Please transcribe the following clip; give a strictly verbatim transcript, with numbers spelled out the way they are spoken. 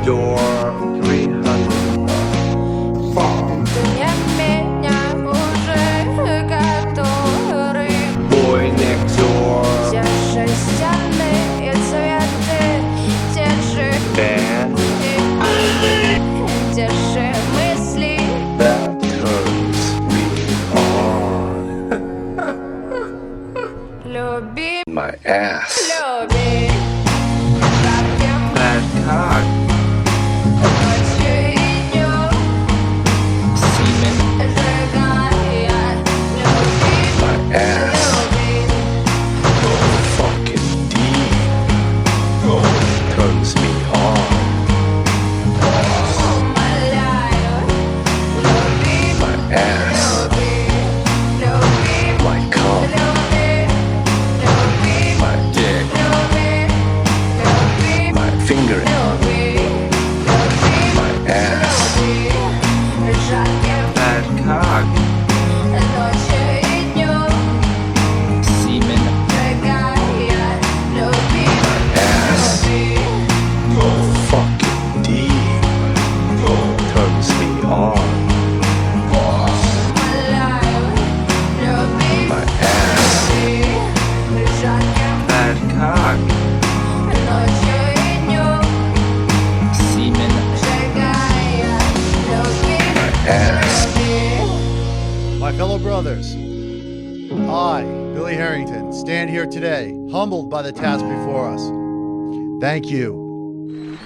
door three hundred. Boy next door. Band. That turns me on. My ass. Bad cock. Semen. My ass. Fucking D. Turns me on. My ass. My cum. My dick. My finger. My ass. Bad cock. Semen. My ass. Fucking D. Turns me on. My ass. Bad cock. Semen. My ass. My fellow brothers, I, Billy Harrington, stand here today, humbled by the task before us. Thank you.